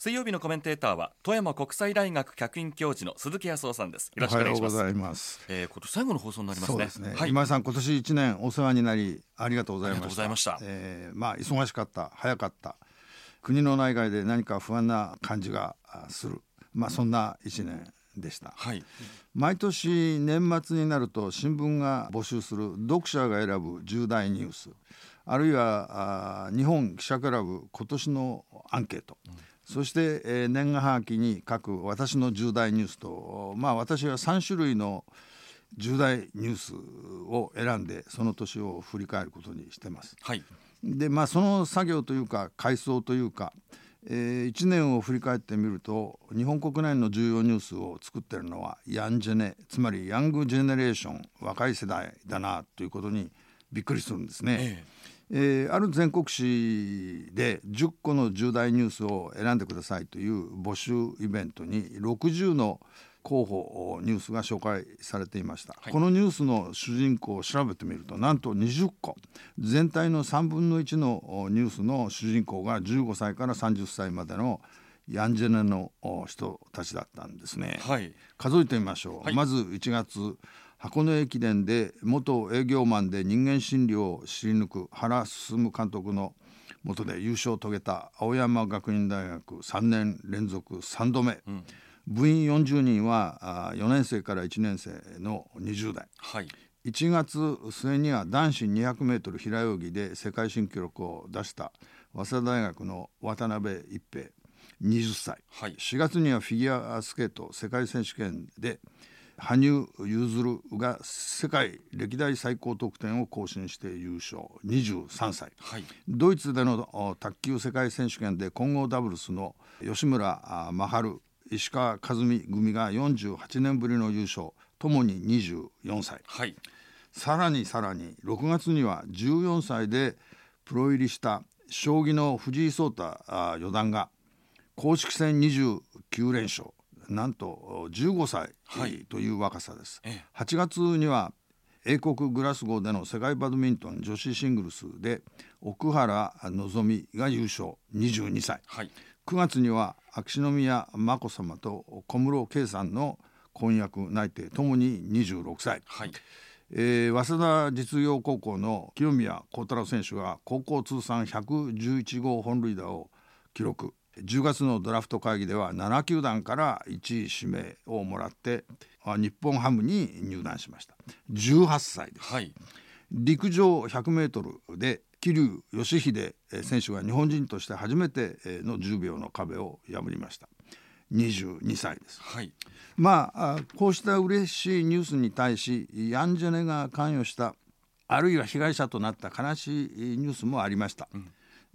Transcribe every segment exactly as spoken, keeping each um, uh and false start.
水曜日のコメンテーターは富山国際大学客員教授の鈴木康夫さんです。よろしくお願いします。 おはようございます、 えー、今年最後の放送になりますね。 そうですね、 はい、 今井さん今年いちねんお世話になりありがとうございました。 ありがとうございました。 えー、まあ忙しかった、早かった、国の内外で何か不安な感じがする、まあそんないちねんでした。 はい、 毎年年末になると新聞が募集する読者が選ぶ重大ニュース、あるいは日本記者クラブ今年のアンケート、うん、そして、えー、年賀はがきに書く私の重大ニュースと、まあ私はさん種類の重大ニュースを選んでその年を振り返ることにしてます。 はい、 でまあその作業というか回想というか、えー、いちねんを振り返ってみると日本国内の重要ニュースを作っているのはヤンジェネ、つまりヤングジェネレーション、若い世代だなということにびっくりするんですね。えええー、ある全国紙でじゅっこの重大ニュースを選んでくださいという募集イベントにろくじゅうの候補ニュースが紹介されていました。はい、このニュースの主人公を調べてみるとなんとにじゅっこ、全体のさんぶんのいちのニュースの主人公がじゅうごさいからさんじゅっさいまでのヤンジェネの人たちだったんですね。はい、数えてみましょう。はい、まずいちがつ、箱根駅伝で元営業マンで人間心理を知り抜く原進監督の下で優勝を遂げた青山学院大学さんねん連続さんどめ、うん、部員よんじゅうにんはよねん生からいちねん生のにじゅう代、はい、いちがつ末には男子にひゃくメートル平泳ぎで世界新記録を出した早稲田大学の渡辺一平にじゅっさい、はい、しがつにはフィギュアスケート世界選手権で羽生結弦が世界歴代最高得点を更新して優勝、にじゅうさんさい、はい、ドイツでの卓球世界選手権で混合ダブルスの吉村真晴、石川佳純組がよんじゅうはちねんぶりの優勝、ともににじゅうよんさい、はい、さらにさらにろくがつにはじゅうよんさいでプロ入りした将棋の藤井聡太四段が公式戦にじゅうきゅうれんしょう、なんとじゅうごさいという若さです。はい、はちがつには英国グラスゴーでの世界バドミントン女子シングルスで奥原希望が優勝、にじゅうにさい、はい、くがつには秋篠宮眞子さまと小室圭さんの婚約内定ともににじゅうろくさい、はい、えー、早稲田実業高校の清宮幸太郎選手が高校通算ひゃくじゅういちごう本塁打を記録、じゅうがつのドラフト会議ではななきゅうだんからいちい指名をもらって日本ハムに入団しました。じゅうはっさいです。はい、陸上ひゃくメートルで桐生祥秀選手が日本人として初めてのじゅうびょうの壁を破りました。にじゅうにさいです。はい、まあこうした嬉しいニュースに対しヤンジェネが関与したあるいは被害者となった悲しいニュースもありました。うん、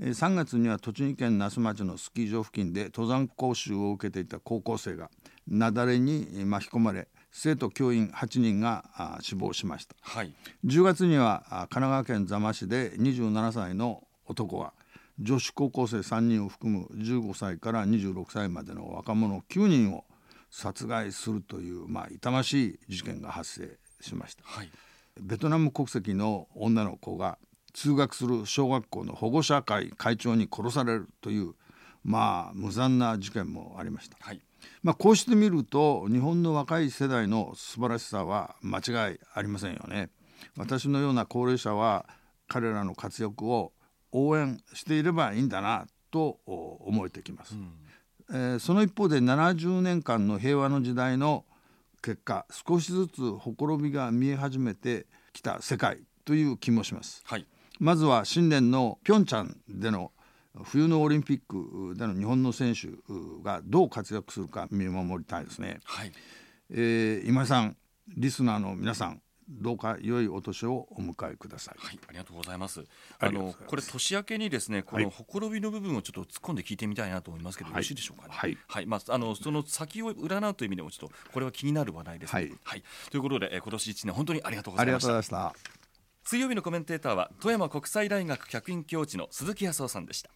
さんがつには栃木県那須町のスキー場付近で登山講習を受けていた高校生が雪崩に巻き込まれ生徒教員はちにんが死亡しました。はい、じゅうがつには神奈川県座間市でにじゅうななさいの男が女子高校生さんにんを含むじゅうごさいからにじゅうろくさいまでの若者きゅうにんを殺害するという、まあ、痛ましい事件が発生しました。はい、ベトナム国籍の女の子が通学する小学校の保護者会会長に殺されるという、まあ、無残な事件もありました。はい、まあ、こうしてみると日本の若い世代の素晴らしさは間違いありませんよね。私のような高齢者は彼らの活躍を応援していればいいんだなと思えてきます。うん、えー、その一方でななじゅうねんかんの平和の時代の結果、少しずつほころびが見え始めてきた世界という気もします。はい、まずは新年のピョンチャンでの冬のオリンピックでの日本の選手がどう活躍するか見守りたいですね。はい、えー、今井さん、リスナーの皆さん、どうか良いお年をお迎えください。 はい、ありがとうございます。あのこれ年明けにですね、このほころびの部分をちょっと突っ込んで聞いてみたいなと思いますけど、はい、よろしいでしょうかね。はい、はい、まあ、あのその先を占うという意味でもちょっとこれは気になる話題です、ね。はい、はい、ということで、え今年いちねん本当にありがとうございました。 ありがとうございました。 水曜日のコメンテーターは富山国際大学客員教授の鈴木康夫さんでした。